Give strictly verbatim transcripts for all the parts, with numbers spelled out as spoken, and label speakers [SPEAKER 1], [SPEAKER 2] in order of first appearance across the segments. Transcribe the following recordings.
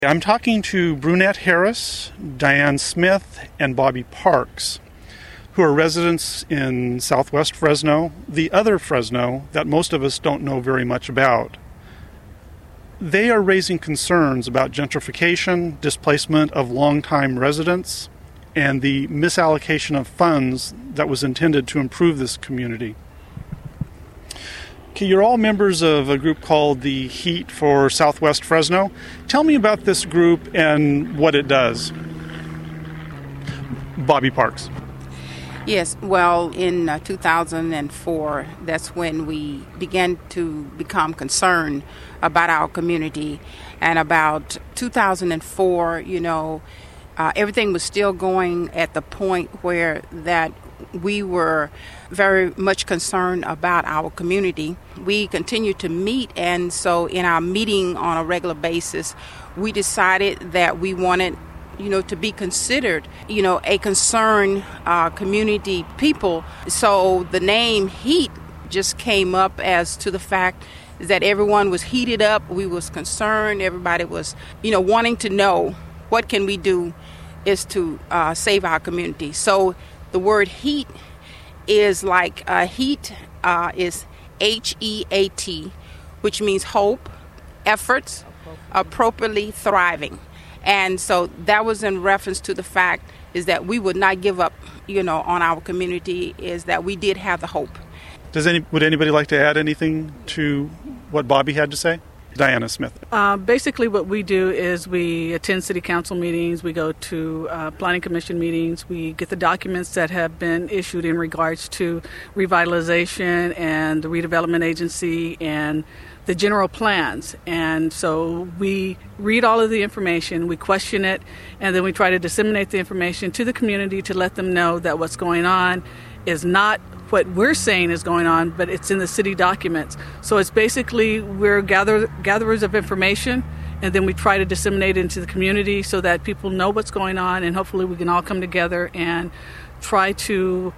[SPEAKER 1] I'm talking to Brunette Harris, Diane Smith, and Bobby Parks, who are residents in Southwest Fresno, the other Fresno that most of us don't know very much about. They are raising concerns about gentrification, displacement of longtime residents, and the misallocation of funds that was intended to improve this community. Okay, you're all members of a group called the Heat for Southwest Fresno. Tell me about this group and what it does. Bobby Parks.
[SPEAKER 2] Yes, well, in uh, two thousand four, that's when we began to become concerned about our community. And about two thousand four, you know, uh, everything was still going at the point where that we were very much concerned about our community. We continued to meet, and so in our meeting on a regular basis, we decided that we wanted, you know, to be considered, you know, a concerned uh, community people. So the name Heat just came up as to the fact that everyone was heated up. We was concerned. Everybody was, you know, wanting to know what can we do is to uh, save our community. So the word heat is like uh, heat uh, is H E A T, which means hope, efforts, appropriately thriving. And so that was in reference to the fact is that we would not give up, you know, on our community, is that we did have the hope.
[SPEAKER 1] Does any would anybody like to add anything to what Bobby had to say? Diana Smith.
[SPEAKER 3] Uh, basically what we do is we attend city council meetings, we go to uh, planning commission meetings, we get the documents that have been issued in regards to revitalization and the redevelopment agency and the general plans. And so we read all of the information, we question it, and then we try to disseminate the information to the community to let them know that what's going on is not what we're saying is going on, but it's in the city documents. So it's basically we're gather, gatherers of information, and then we try to disseminate it into the community so that people know what's going on, and hopefully we can all come together and try to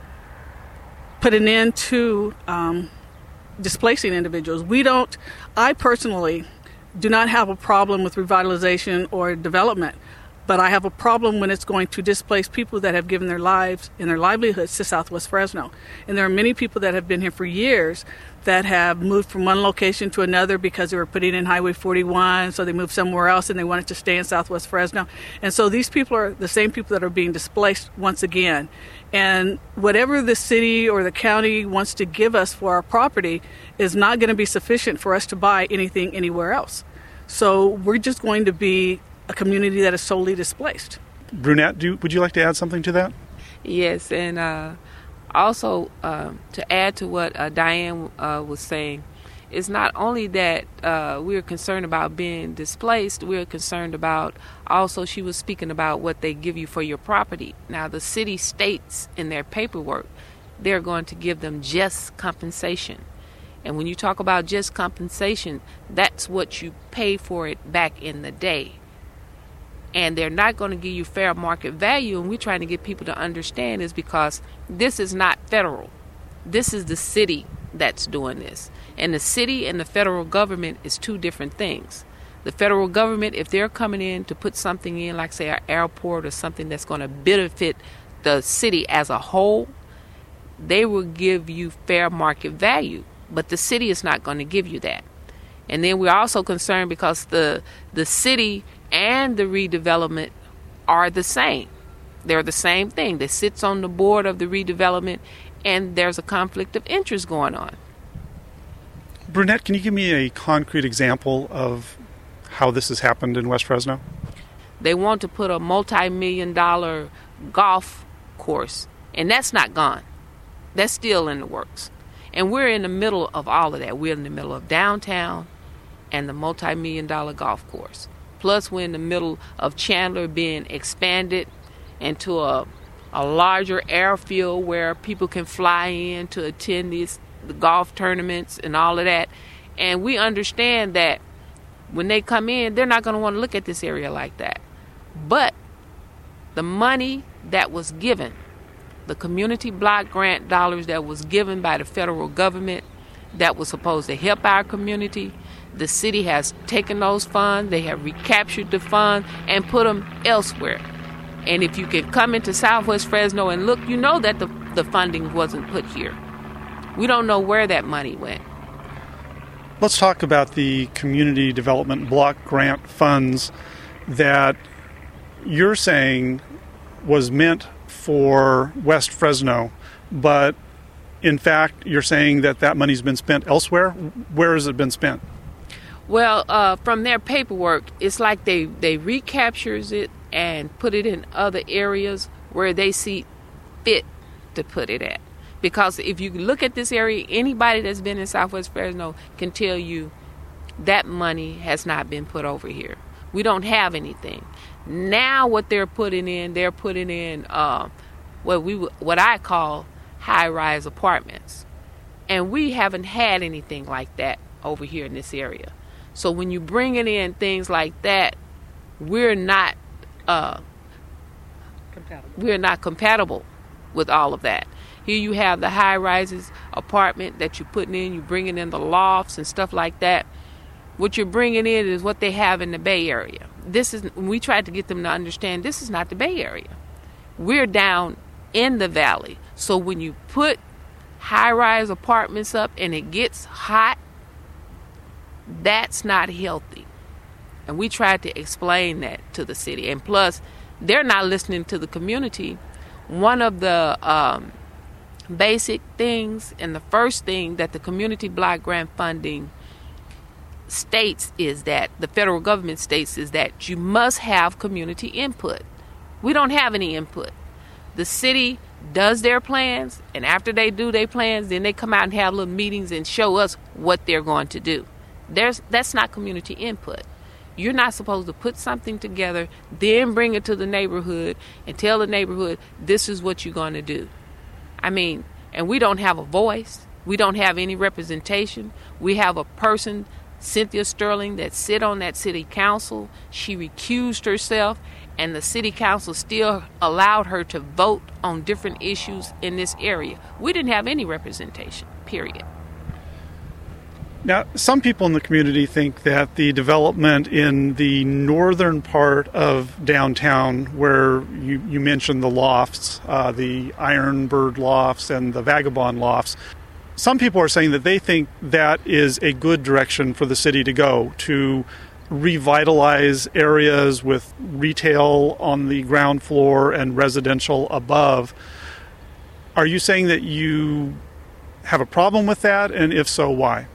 [SPEAKER 3] put an end to um, displacing individuals. We don't, I personally do not have a problem with revitalization or development, but I have a problem when it's going to displace people that have given their lives and their livelihoods to Southwest Fresno. And there are many people that have been here for years that have moved from one location to another because they were putting in Highway forty-one, so they moved somewhere else and they wanted to stay in Southwest Fresno. And so these people are the same people that are being displaced once again. And whatever the city or the county wants to give us for our property is not going to be sufficient for us to buy anything anywhere else. So we're just going to be a community that is solely displaced.
[SPEAKER 1] Brunette, do, would you like to add something to that?
[SPEAKER 4] Yes, and uh, also uh, to add to what uh, Diane uh, was saying, it's not only that uh, we're concerned about being displaced, we're concerned about also, she was speaking about what they give you for your property. Now, the city states in their paperwork, they're going to give them just compensation. And when you talk about just compensation, that's what you pay for it back in the day. And they're not going to give you fair market value, and we're trying to get people to understand is because this is not federal. This is the city that's doing this. And the city and the federal government is two different things. The federal government, if they're coming in to put something in, like say an airport or something that's going to benefit the city as a whole, they will give you fair market value. But the city is not going to give you that. And then we're also concerned because the the city and the redevelopment are the same. They're the same thing. They sits on the board of the redevelopment, and there's a conflict of interest going on.
[SPEAKER 1] Brunette, can you give me a concrete example of how this has happened in West Fresno?
[SPEAKER 4] They want to put a multi-million dollar golf course, and that's not gone. That's still in the works. And we're in the middle of all of that. We're in the middle of downtown and the multi-million dollar golf course. Plus, we're in the middle of Chandler being expanded into a, a larger airfield where people can fly in to attend these the golf tournaments and all of that. And we understand that when they come in, they're not going to want to look at this area like that. But the money that was given, the community block grant dollars that was given by the federal government that was supposed to help our community, The city has taken those funds, they have recaptured the funds and put them elsewhere. And if you can come into Southwest Fresno and look, you know that the, the funding wasn't put here. We don't know where that money went.
[SPEAKER 1] Let's talk about the community development block grant funds that you're saying was meant for West Fresno, but in fact, you're saying that that money's been spent elsewhere. Where has it been spent?
[SPEAKER 4] Well, uh, from their paperwork, it's like they, they recaptures it and put it in other areas where they see fit to put it at. Because if you look at this area, anybody that's been in Southwest Fresno can tell you that money has not been put over here. We don't have anything. Now what they're putting in, they're putting in uh, what we what I call high-rise apartments. And we haven't had anything like that over here in this area. So when you bring it in things like that, we're not uh, compatible. We're not compatible with all of that. Here you have the high-rises apartment that you're putting in. You're bringing in the lofts and stuff like that. What you're bringing in is what they have in the Bay Area. This is, we tried to get them to understand this is not the Bay Area. We're down in the valley. So when you put high-rise apartments up and it gets hot, that's not healthy. And we tried to explain that to the city. And plus, they're not listening to the community. One of the um, basic things and the first thing that the community block grant funding states is that the federal government states is that you must have community input. We don't have any input. The city does their plans, and after they do their plans, then they come out and have little meetings and show us what they're going to do. There's that's not community input. You're not supposed to put something together, then bring it to the neighborhood and tell the neighborhood this is what you're going to do. I mean, and we don't have a voice. We don't have any representation. We have a person, Cynthia Sterling, that sit on that city council. She recused herself, and the city council still allowed her to vote on different issues in this area. We didn't have any representation, period.
[SPEAKER 1] Now, some people in the community think that the development in the northern part of downtown, where you, you mentioned the lofts, uh, the Ironbird lofts and the Vagabond lofts, some people are saying that they think that is a good direction for the city to go, to revitalize areas with retail on the ground floor and residential above. Are you saying that you have a problem with that? And if so, why?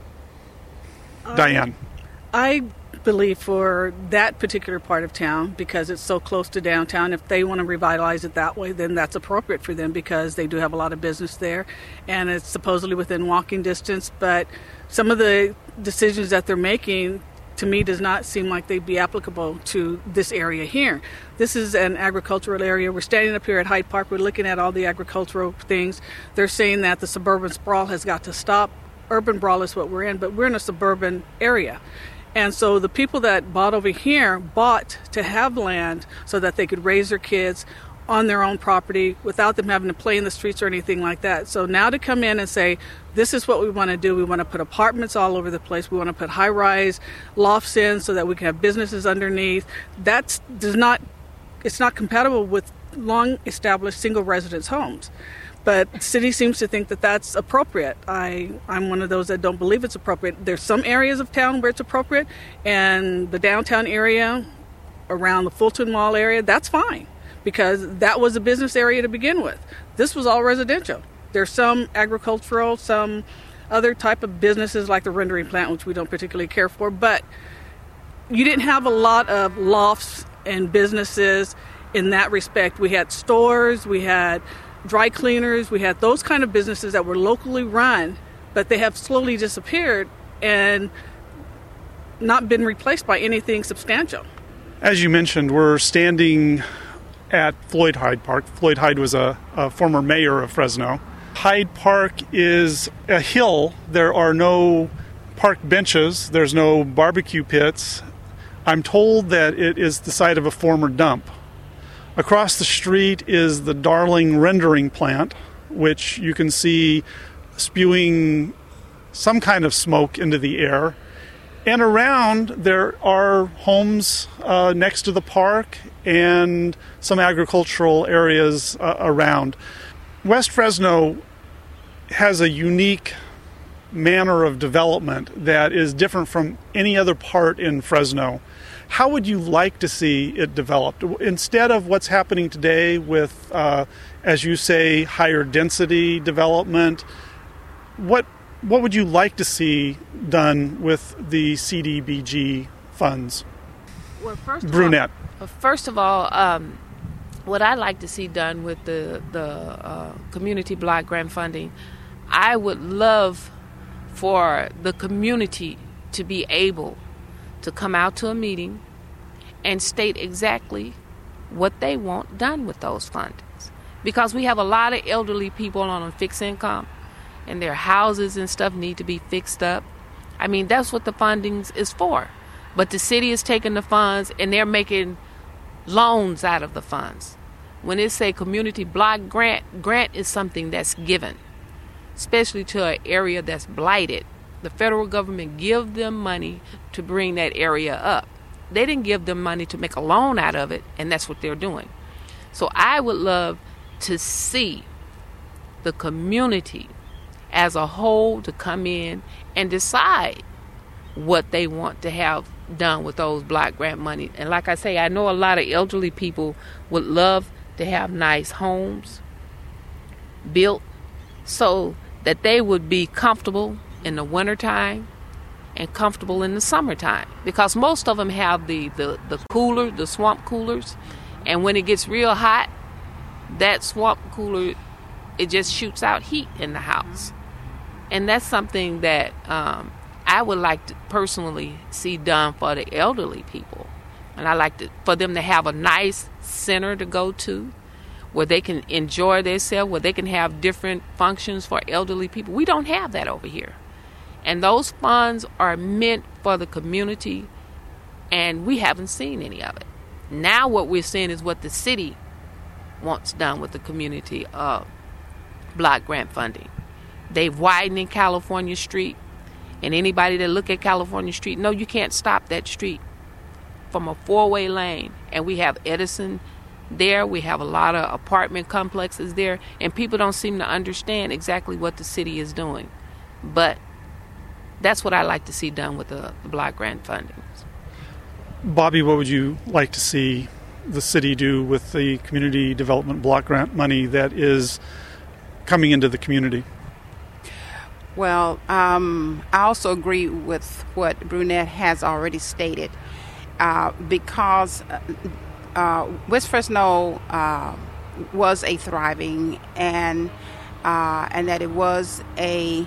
[SPEAKER 1] Um, Diane.
[SPEAKER 3] I believe for that particular part of town, because it's so close to downtown, if they want to revitalize it that way, then that's appropriate for them because they do have a lot of business there and it's supposedly within walking distance. But some of the decisions that they're making, to me, does not seem like they'd be applicable to this area here. This is an agricultural area. We're standing up here at Hyde Park. We're looking at all the agricultural things. They're saying that the suburban sprawl has got to stop. Urban sprawl is what we're in, but we're in a suburban area. And so the people that bought over here bought to have land so that they could raise their kids on their own property without them having to play in the streets or anything like that. So now to come in and say, this is what we want to do. We want to put apartments all over the place. We want to put high-rise lofts in so that we can have businesses underneath. That does not, it's not compatible with long-established single-residence homes. But the city seems to think that that's appropriate. I, I'm one of those that don't believe it's appropriate. There's some areas of town where it's appropriate, and the downtown area, around the Fulton Mall area, that's fine, because that was a business area to begin with. This was all residential. There's some agricultural, some other type of businesses like the rendering plant, which we don't particularly care for, but you didn't have a lot of lofts and businesses in that respect. We had stores, we had dry cleaners, we had those kind of businesses that were locally run, but they have slowly disappeared and not been replaced by anything substantial.
[SPEAKER 1] As you mentioned, we're standing at Floyd Hyde Park. Floyd Hyde was a, a former mayor of Fresno. Hyde Park is a hill. There are no park benches. There's no barbecue pits. I'm told that it is the site of a former dump. Across the street is the Darling rendering plant, which you can see spewing some kind of smoke into the air. And around, there are homes uh, next to the park and some agricultural areas uh, around. West Fresno has a unique manner of development that is different from any other part in Fresno. How would you like to see it developed? Instead of what's happening today with, uh, as you say, higher density development, what what would you like to see done with the C D B G funds?
[SPEAKER 4] Well, first of
[SPEAKER 1] Brunette.
[SPEAKER 4] All, first of all, um, what I'd like to see done with the, the uh, community block grant funding, I would love for the community to be able to come out to a meeting and state exactly what they want done with those fundings. Because we have a lot of elderly people on a fixed income, and their houses and stuff need to be fixed up. I mean, that's what the fundings is for. But the city is taking the funds and they're making loans out of the funds. When it say community block grant, grant is something that's given, especially to an area that's blighted. The federal government give them money to bring that area up. They didn't give them money to make a loan out of it, and that's what they're doing. So I would love to see the community as a whole to come in and decide what they want to have done with those block grant money. And like I say, I know a lot of elderly people would love to have nice homes built so that they would be comfortable in the wintertime and comfortable in the summertime, because most of them have the, the, the cooler, the swamp coolers, and when it gets real hot, that swamp cooler, it just shoots out heat in the house. And that's something that um, I would like to personally see done for the elderly people. And I like to, for them to have a nice center to go to where they can enjoy themselves, where they can have different functions for elderly people. We don't have that over here. And those funds are meant for the community, and we haven't seen any of it. Now what we're seeing is what the city wants done with the community uh, block grant funding. They've widened in California Street, and anybody that look at California Street, no, you can't stop that street from a four-way lane. And we have Edison there. We have a lot of apartment complexes there, and people don't seem to understand exactly what the city is doing. But that's what I like to see done with the, the block grant fundings.
[SPEAKER 1] Bobby, what would you like to see the city do with the community development block grant money that is coming into the community?
[SPEAKER 2] Well, um, I also agree with what Brunette has already stated, uh, because uh, West Fresno uh, was a thriving and uh, and that it was a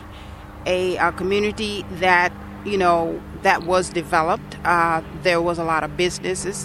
[SPEAKER 2] A, a community that, you know, that was developed. Uh, there was a lot of businesses.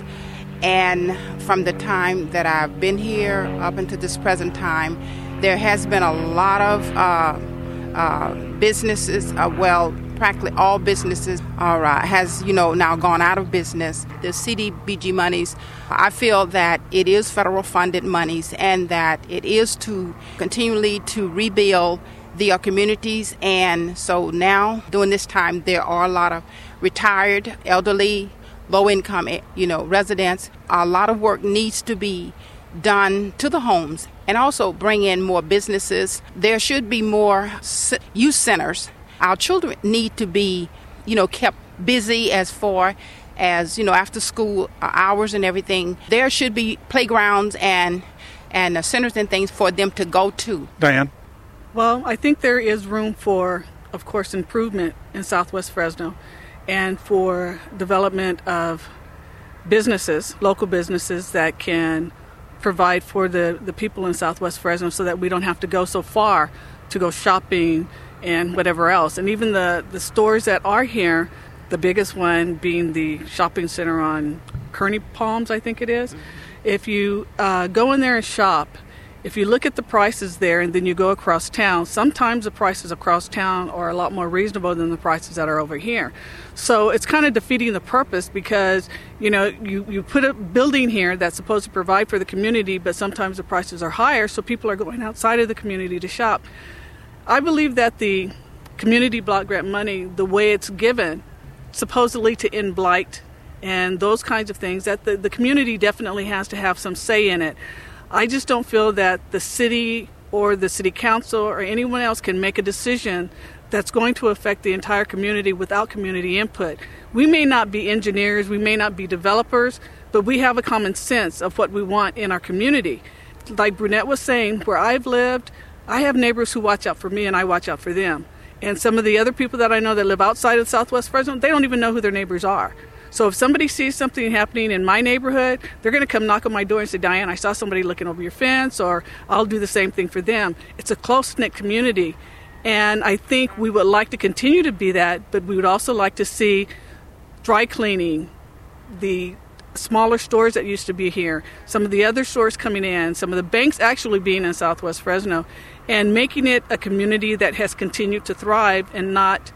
[SPEAKER 2] And from the time that I've been here up until this present time, there has been a lot of uh, uh, businesses, uh, well, practically all businesses are, uh, has, you know, now gone out of business. The C D B G monies, I feel that it is federal funded monies and that it is to continually to rebuild the uh, communities. And so now during this time there are a lot of retired, elderly, low-income, you know, residents. A lot of work needs to be done to the homes and also bring in more businesses. There should be more youth centers. Our children need to be, you know, kept busy as far as, you know, after school hours and everything. There should be playgrounds and and uh, centers and things for them to go to.
[SPEAKER 1] Diane?
[SPEAKER 3] Well, I think there is room for, of course, improvement in Southwest Fresno and for development of businesses, local businesses that can provide for the, the people in Southwest Fresno so that we don't have to go so far to go shopping and whatever else. And even the, the stores that are here, the biggest one being the shopping center on Kearney Palms, I think it is. Mm-hmm. If you uh, go in there and shop, if you look at the prices there and then you go across town, sometimes the prices across town are a lot more reasonable than the prices that are over here. So it's kind of defeating the purpose because, you know, you, you put a building here that's supposed to provide for the community, but sometimes the prices are higher, so people are going outside of the community to shop. I believe that the community block grant money, the way it's given supposedly to end blight and those kinds of things, that the, the community definitely has to have some say in it. I just don't feel that the city or the city council or anyone else can make a decision that's going to affect the entire community without community input. We may not be engineers, we may not be developers, but we have a common sense of what we want in our community. Like Brunette was saying, where I've lived, I have neighbors who watch out for me and I watch out for them. And some of the other people that I know that live outside of Southwest Fresno, they don't even know who their neighbors are. So if somebody sees something happening in my neighborhood, they're going to come knock on my door and say, Diane, I saw somebody looking over your fence, or I'll do the same thing for them. It's a close-knit community. And I think we would like to continue to be that, but we would also like to see dry cleaning, the smaller stores that used to be here, some of the other stores coming in, some of the banks actually being in Southwest Fresno, and making it a community that has continued to thrive and not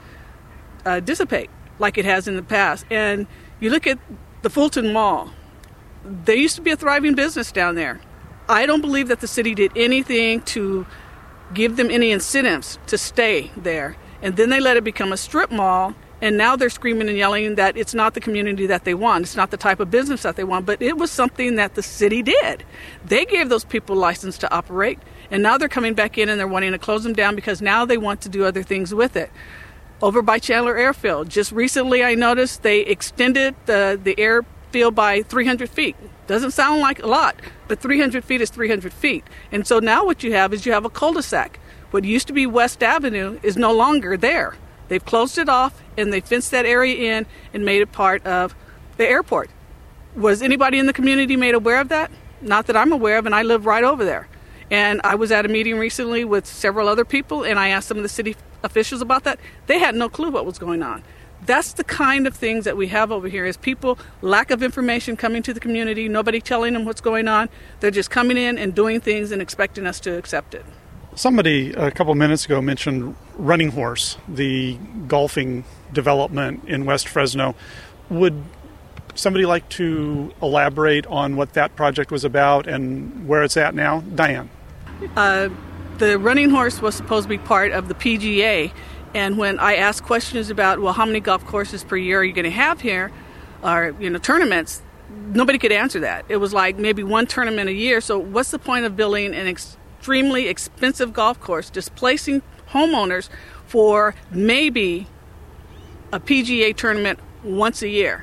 [SPEAKER 3] uh, dissipate like it has in the past. And you look at the Fulton Mall. There used to be a thriving business down there. I don't believe that the city did anything to give them any incentives to stay there. And then they let it become a strip mall, and now they're screaming and yelling that it's not the community that they want. It's not the type of business that they want, but it was something that the city did. They gave those people license to operate, and now they're coming back in and they're wanting to close them down because now they want to do other things with it. Over by Chandler Airfield, just recently I noticed they extended the, the airfield by three hundred feet. Doesn't sound like a lot, but three hundred feet is three hundred feet. And so now what you have is you have a cul-de-sac. What used to be West Avenue is no longer there. They've closed it off and they fenced that area in and made it part of the airport. Was anybody in the community made aware of that? Not that I'm aware of, and I live right over there. And I was at a meeting recently with several other people, and I asked some of the city officials about that. They had no clue what was going on. That's the kind of things that we have over here, is people, lack of information coming to the community, nobody telling them what's going on. They're just coming in and doing things and expecting us to accept it.
[SPEAKER 1] Somebody a couple minutes ago mentioned Running Horse, the golfing development in West Fresno. Would somebody like to elaborate on what that project was about and where it's at now? Diane.
[SPEAKER 3] Uh, the Running Horse was supposed to be part of the P G A, and when I asked questions about, well, how many golf courses per year are you going to have here, or, you know, tournaments, nobody could answer that. It was like maybe one tournament a year, so what's the point of building an extremely expensive golf course, displacing homeowners for maybe a P G A tournament once a year?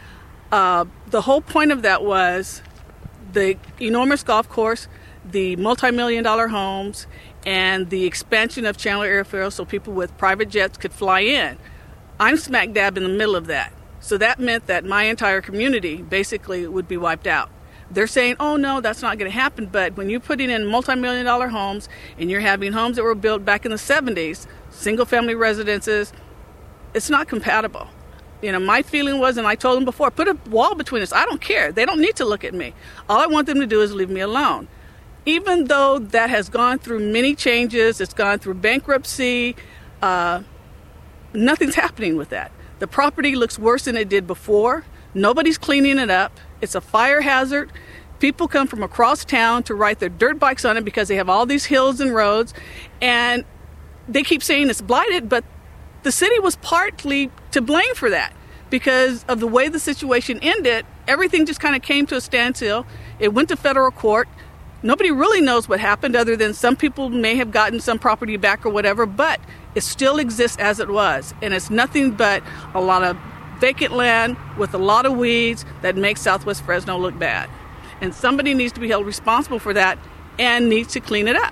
[SPEAKER 3] Uh, the whole point of that was the enormous golf course, the multi-million dollar homes, and the expansion of Chandler Airfield so people with private jets could fly in. I'm smack dab in the middle of that. So that meant that my entire community basically would be wiped out. They're saying, oh no, that's not going to happen. But when you're putting in multi-million dollar homes and you're having homes that were built back in the seventies, single family residences, it's not compatible. You know, my feeling was, and I told them before, put a wall between us. I don't care. They don't need to look at me. All I want them to do is leave me alone. Even though that has gone through many changes, it's gone through bankruptcy, uh, nothing's happening with that. The property looks worse than it did before. Nobody's cleaning it up. It's a fire hazard. People come from across town to ride their dirt bikes on it because they have all these hills and roads. And they keep saying it's blighted, but the city was partly to blame for that because of the way the situation ended. Everything just kind of came to a standstill. It went to federal court. Nobody really knows what happened other than some people may have gotten some property back or whatever, but it still exists as it was. And it's nothing but a lot of vacant land with a lot of weeds that makes Southwest Fresno look bad. And somebody needs to be held responsible for that and needs to clean it up.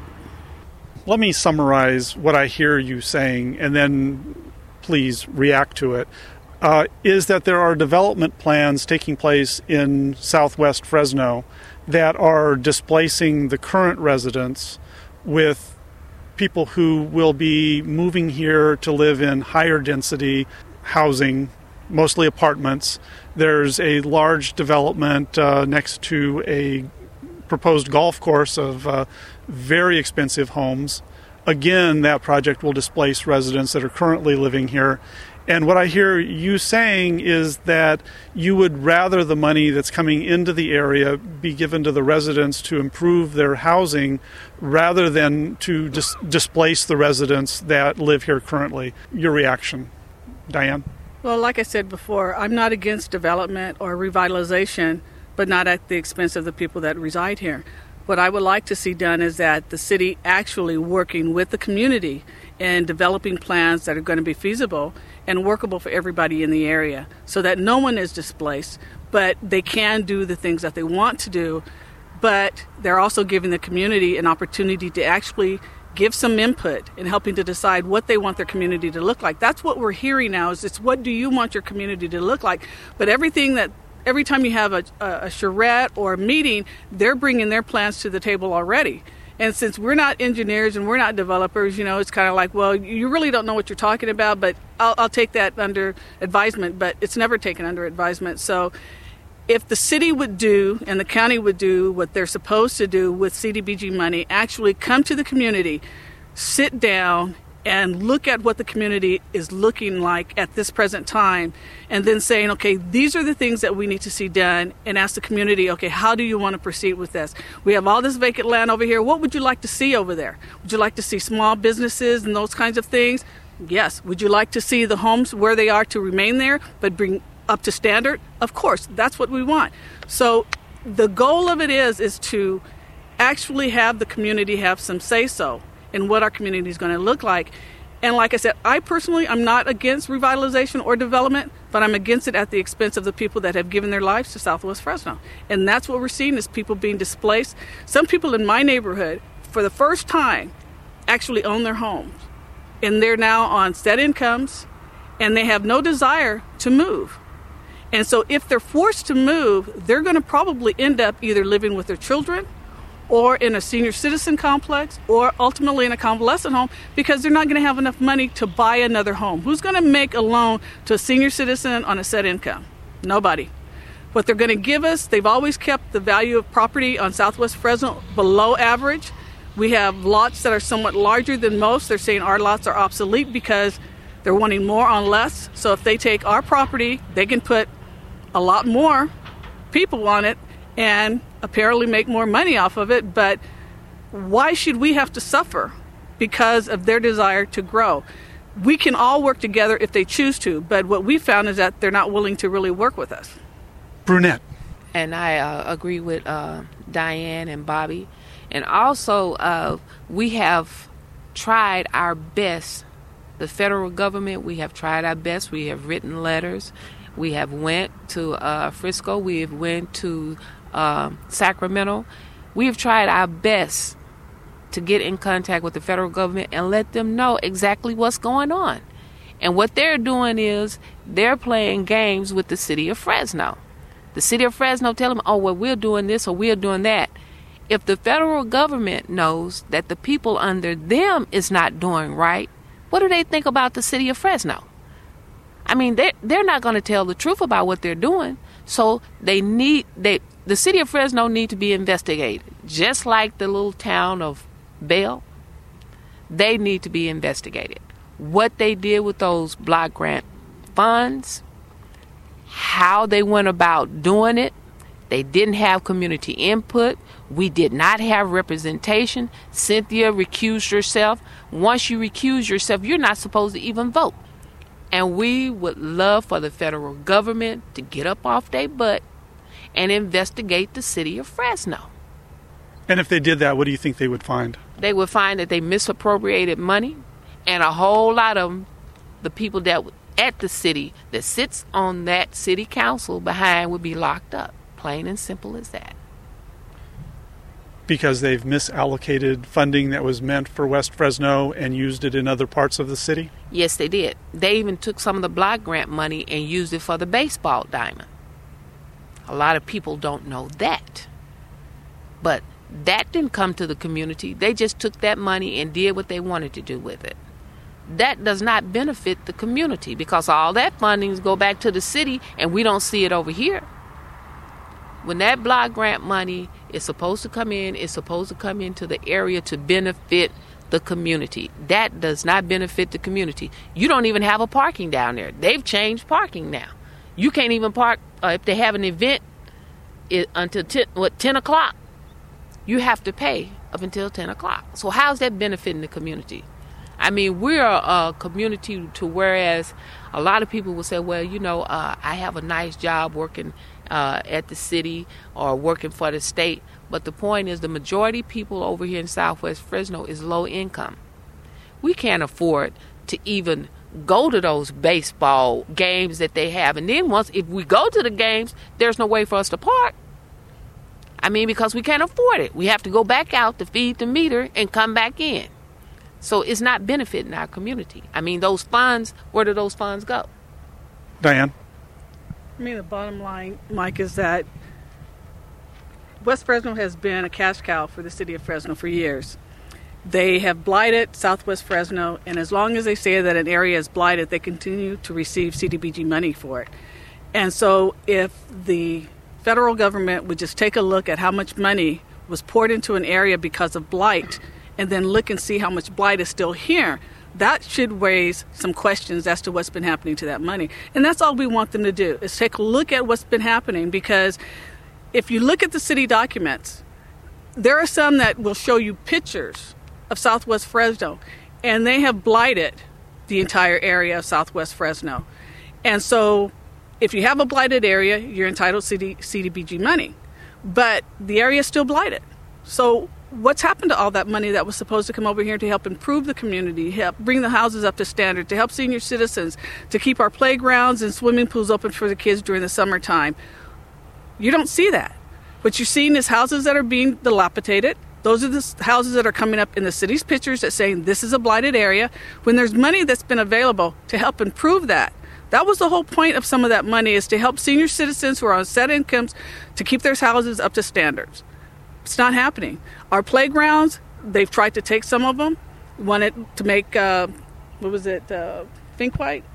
[SPEAKER 1] Let me summarize what I hear you saying, and then please react to it. Uh, is that there are development plans taking place in Southwest Fresno that are displacing the current residents with people who will be moving here to live in higher density housing, mostly apartments. There's a large development uh, next to a proposed golf course of uh, very expensive homes. Again, that project will displace residents that are currently living here. And what I hear you saying is that you would rather the money that's coming into the area be given to the residents to improve their housing rather than to dis- displace the residents that live here currently. Your reaction, Diane?
[SPEAKER 3] Well, like I said before, I'm not against development or revitalization, but not at the expense of the people that reside here. What I would like to see done is that the city actually working with the community and developing plans that are going to be feasible and workable for everybody in the area so that no one is displaced, but they can do the things that they want to do, but they're also giving the community an opportunity to actually give some input in helping to decide what they want their community to look like. That's what we're hearing now, is it's what do you want your community to look like? But everything that every time you have a, a, a charrette or a meeting, they're bringing their plans to the table already. And since we're not engineers and we're not developers, you know, it's kind of like, well, you really don't know what you're talking about, but I'll, I'll take that under advisement, but it's never taken under advisement. So if the city would do and the county would do what they're supposed to do with C D B G money, actually come to the community, sit down and look at what the community is looking like at this present time, and then saying, okay, these are the things that we need to see done, and ask the community, okay, how do you want to proceed with this? We have all this vacant land over here. What would you like to see over there? Would you like to see small businesses and those kinds of things? Yes. Would you like to see the homes where they are to remain there, but bring up to standard? Of course, that's what we want. So the goal of it is, is to actually have the community have some say-so in what our community is going to look like. And like I said, I personally, I'm not against revitalization or development, but I'm against it at the expense of the people that have given their lives to Southwest Fresno. And that's what we're seeing, is people being displaced. Some people in my neighborhood, for the first time, actually own their homes. And they're now on set incomes, and they have no desire to move. And so if they're forced to move, they're going to probably end up either living with their children or in a senior citizen complex or ultimately in a convalescent home, because they're not going to have enough money to buy another home. Who's going to make a loan to a senior citizen on a set income? Nobody. What they're going to give us, they've always kept the value of property on Southwest Fresno below average. We have lots that are somewhat larger than most. They're saying our lots are obsolete because they're wanting more on less. So if they take our property, they can put a lot more people on it and apparently make more money off of it. But why should we have to suffer because of their desire to grow? We can all work together if they choose to, but what we found is that they're not willing to really work with us.
[SPEAKER 1] Brunette.
[SPEAKER 4] And I uh, agree with uh, Diane and Bobby. And also, uh, we have tried our best. The federal government, we have tried our best. We have written letters. We have went to uh, Frisco. We have went to uh, Sacramento. We have tried our best to get in contact with the federal government and let them know exactly what's going on. And what they're doing is they're playing games with the city of Fresno. The city of Fresno tell them, oh, well, we're doing this or we're doing that. If the federal government knows that the people under them is not doing right, what do they think about the city of Fresno? I mean, they're, they're not going to tell the truth about what they're doing. So they need, they, the city of Fresno need to be investigated. Just like the little town of Bell, they need to be investigated. What they did with those block grant funds, how they went about doing it, they didn't have community input. We did not have representation. Cynthia recused herself. Once you recuse yourself, you're not supposed to even vote. And we would love for the federal government to get up off their butt and investigate the city of Fresno.
[SPEAKER 1] And if they did that, what do you think they would find?
[SPEAKER 4] They would find that they misappropriated money, and a whole lot of them, the people that at the city that sits on that city council behind would be locked up. Plain and simple as that.
[SPEAKER 1] Because they've misallocated funding that was meant for West Fresno and used it in other parts of the city?
[SPEAKER 4] Yes, they did. They even took some of the block grant money and used it for the baseball diamond. A lot of people don't know that. But that didn't come to the community. They just took that money and did what they wanted to do with it. That does not benefit the community because all that funding go back to the city and we don't see it over here. When that block grant money is supposed to come in, it's supposed to come into the area to benefit the community. That does not benefit the community. You don't even have a parking down there. They've changed parking now. You can't even park uh, if they have an event it, until ten, what, ten o'clock. You have to pay up until ten o'clock. So how's that benefiting the community? I mean, we're a community to whereas a lot of people will say, well, you know, uh, I have a nice job working uh, at the city or working for the state. But the point is the majority of people over here in Southwest Fresno is low income. We can't afford to even go to those baseball games that they have. And then once, if we go to the games, there's no way for us to park. I mean, because we can't afford it. We have to go back out to feed the meter and come back in. So it's not benefiting our community. I mean, those funds, where do those funds go?
[SPEAKER 1] Diane?
[SPEAKER 3] I mean, the bottom line, Mike, is that West Fresno has been a cash cow for the city of Fresno for years. They have blighted Southwest Fresno, and as long as they say that an area is blighted, they continue to receive C D B G money for it. And so if the federal government would just take a look at how much money was poured into an area because of blight, and then look and see how much blight is still here, that should raise some questions as to what's been happening to that money. And that's all we want them to do, is take a look at what's been happening, because if you look at the city documents, there are some that will show you pictures of Southwest Fresno, and they have blighted the entire area of Southwest Fresno. And so if you have a blighted area, you're entitled to C D B G money, but the area is still blighted. So what's happened to all that money that was supposed to come over here to help improve the community, help bring the houses up to standard, to help senior citizens, to keep our playgrounds and swimming pools open for the kids during the summertime? You don't see that. What you're seeing is houses that are being dilapidated. Those are the houses that are coming up in the city's pictures that saying this is a blighted area, when there's money that's been available to help improve that. That was the whole point of some of that money, is to help senior citizens who are on set incomes to keep their houses up to standards. It's not happening. Our playgrounds, they've tried to take some of them, wanted to make, uh, what was it, uh, Think White,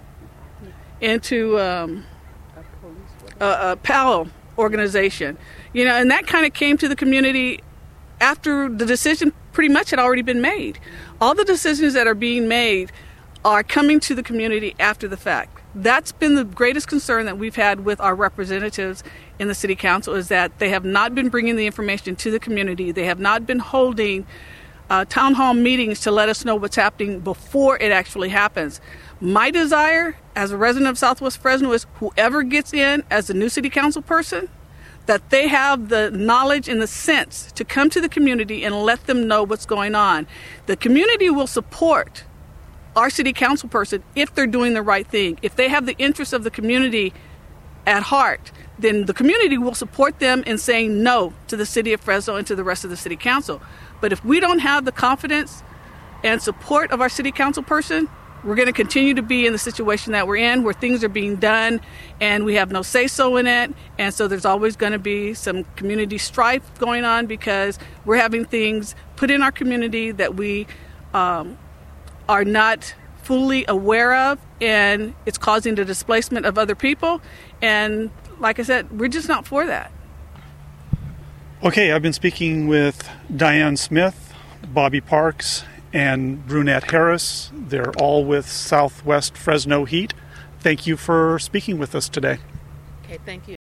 [SPEAKER 3] into um, a, a P A L organization. You know, and that kind of came to the community after the decision pretty much had already been made. All the decisions that are being made are coming to the community after the fact. That's been the greatest concern that we've had with our representatives in the city council, is that they have not been bringing the information to the community. They have not been holding uh, town hall meetings to let us know what's happening before it actually happens. My desire as a resident of Southwest Fresno is whoever gets in as a new city council person, that they have the knowledge and the sense to come to the community and let them know what's going on. The community will support our city council person if they're doing the right thing. If they have the interests of the community at heart, then the community will support them in saying no to the city of Fresno and to the rest of the city council. But if we don't have the confidence and support of our city council person, we're going to continue to be in the situation that we're in, where things are being done and we have no say-so in it. And so there's always going to be some community strife going on, because we're having things put in our community that we um, are not fully aware of, and it's causing the displacement of other people. And like I said, we're just not for that.
[SPEAKER 1] Okay, I've been speaking with Diane Smith, Bobby Parks, and Brunette Harris. They're all with Southwest Fresno Heat. Thank you for speaking with us today.
[SPEAKER 4] Okay, thank you.